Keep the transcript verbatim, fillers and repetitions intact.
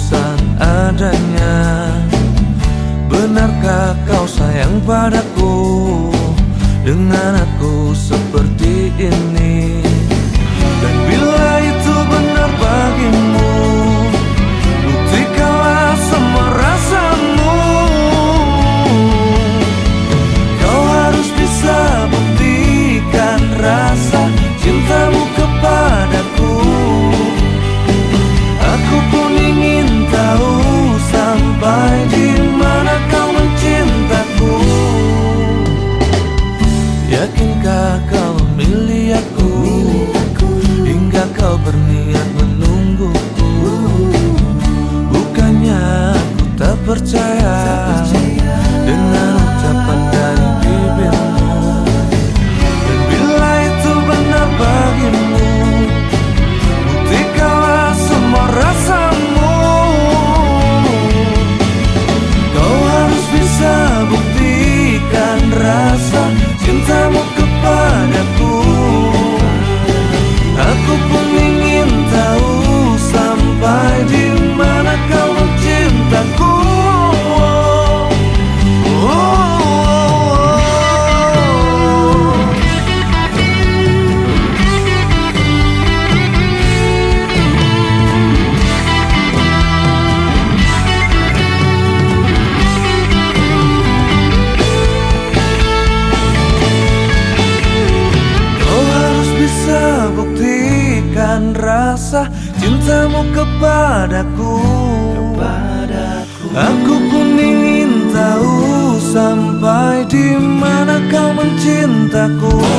ketulusan adanya. Benarkah kau sayang padaku dengan aku seperti ini? Dan bila itu benar bagimu, buktikanlah semua rasamu. Kau harus bisa buktikan rasa cintamu kepadaku. Aku pun ingin tahu sampai di mana kau mencintaku. Yakinkah kau memilih aku, hingga kau berniat menungguku? Bukannya aku tak percaya dengan ucapan dari bibirmu. Dan bila itu benar bagimu, buktikanlah semua rasamu. Kau harus bisa buktikan rasa cintamu kepadaku. Aku pun ingin tahu sampai di mana kau mencintaku. Oh, oh, oh, kau harus bisa buktikan rasa cintamu kepadaku. Kepadaku. Aku pun ingin tahu sampai di mana kau mencintaku.